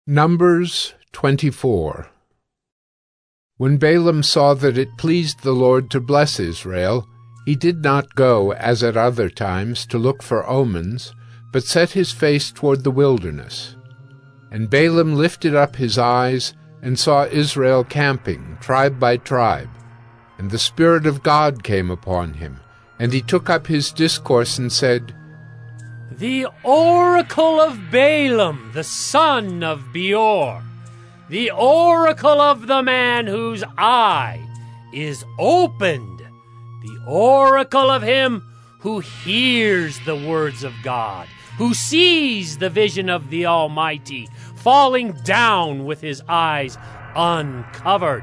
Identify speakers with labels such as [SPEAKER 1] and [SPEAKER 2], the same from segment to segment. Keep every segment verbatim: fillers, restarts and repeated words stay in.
[SPEAKER 1] Numbers twenty-four. When Balaam saw that it pleased the Lord to bless Israel, he did not go, as at other times, to look for omens, but set his face toward the wilderness. And Balaam lifted up his eyes, and saw Israel camping, tribe by tribe. And the Spirit of God came upon him, and he took up his discourse and said,
[SPEAKER 2] The oracle of Balaam, the son of Beor, the oracle of the man whose eye is opened, the oracle of him who hears the words of God, who sees the vision of the Almighty, falling down with his eyes uncovered.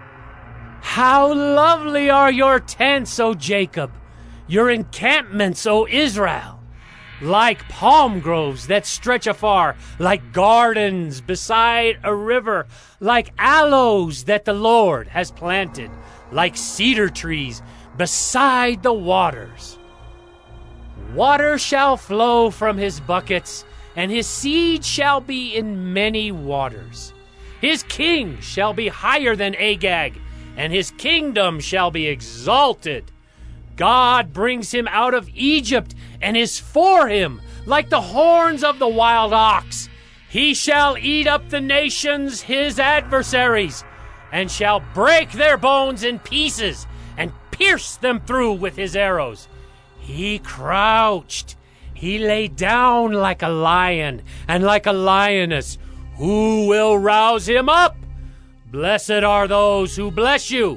[SPEAKER 2] How lovely are your tents, O Jacob, your encampments, O Israel! Like palm groves that stretch afar, like gardens beside a river, like aloes that the Lord has planted, like cedar trees beside the waters. Water shall flow from his buckets, and his seed shall be in many waters. His king shall be higher than Agag, and his kingdom shall be exalted. God brings him out of Egypt, and is for him like the horns of the wild ox. He shall eat up the nations, his adversaries, and shall break their bones in pieces, and pierce them through with his arrows. He crouched, he lay down like a lion, and like a lioness. Who will rouse him up? Blessed are those who bless you,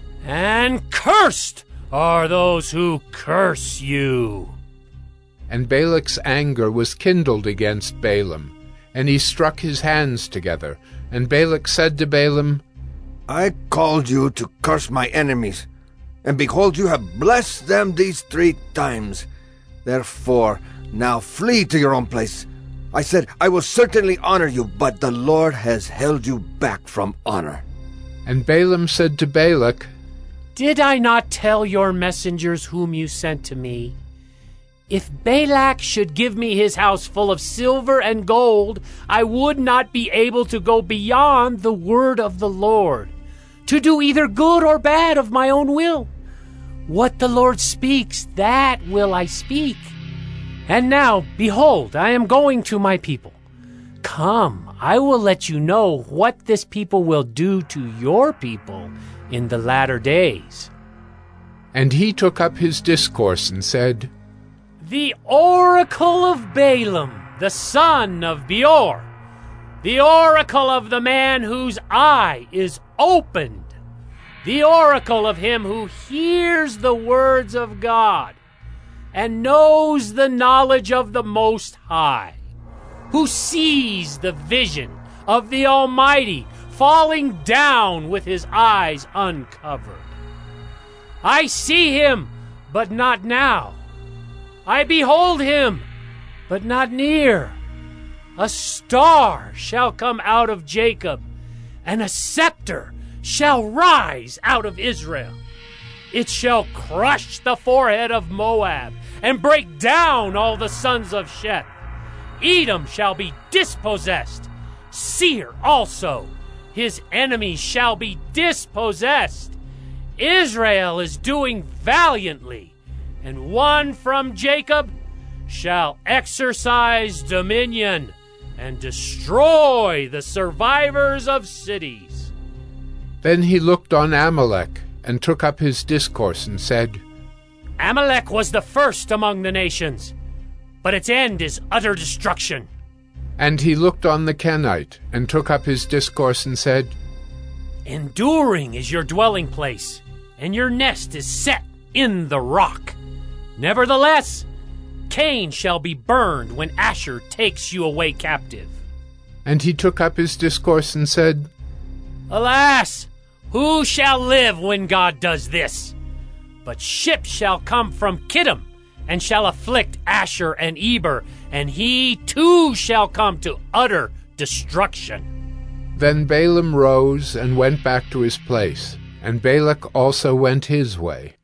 [SPEAKER 2] and cursed are those who curse you.
[SPEAKER 1] And Balak's anger was kindled against Balaam, and he struck his hands together. And Balak said to Balaam,
[SPEAKER 3] I called you to curse my enemies, and behold, you have blessed them these three times. Therefore, now flee to your own place. I said, I will certainly honor you, but the Lord has held you back from honor.
[SPEAKER 1] And Balaam said to Balak,
[SPEAKER 2] Did I not tell your messengers whom you sent to me? If Balak should give me his house full of silver and gold, I would not be able to go beyond the word of the Lord, to do either good or bad of my own will. What the Lord speaks, that will I speak. And now, behold, I am going to my people. Come, I will let you know what this people will do to your people in the latter days.
[SPEAKER 1] And he took up his discourse and said,
[SPEAKER 2] The oracle of Balaam, the son of Beor, the oracle of the man whose eye is opened, the oracle of him who hears the words of God, and knows the knowledge of the Most High, who sees the vision of the Almighty falling down with his eyes uncovered. I see him, but not now. I behold him, but not near. A star shall come out of Jacob, and a scepter shall rise out of Israel. It shall crush the forehead of Moab, and break down all the sons of Sheth. Edom shall be dispossessed, Seir also. His enemies shall be dispossessed. Israel is doing valiantly, and one from Jacob shall exercise dominion and destroy the survivors of cities.
[SPEAKER 1] Then he looked on Amalek, and took up his discourse and said,
[SPEAKER 2] Amalek was the first among the nations, but its end is utter destruction.
[SPEAKER 1] And he looked on the Kenite, and took up his discourse and said,
[SPEAKER 2] Enduring is your dwelling place, and your nest is set in the rock. Nevertheless, Cain shall be burned when Asher takes you away captive.
[SPEAKER 1] And he took up his discourse and said,
[SPEAKER 2] Alas, who shall live when God does this? But ships shall come from Kittim, and shall afflict Asher and Eber, and he too shall come to utter destruction.
[SPEAKER 1] Then Balaam rose and went back to his place, and Balak also went his way.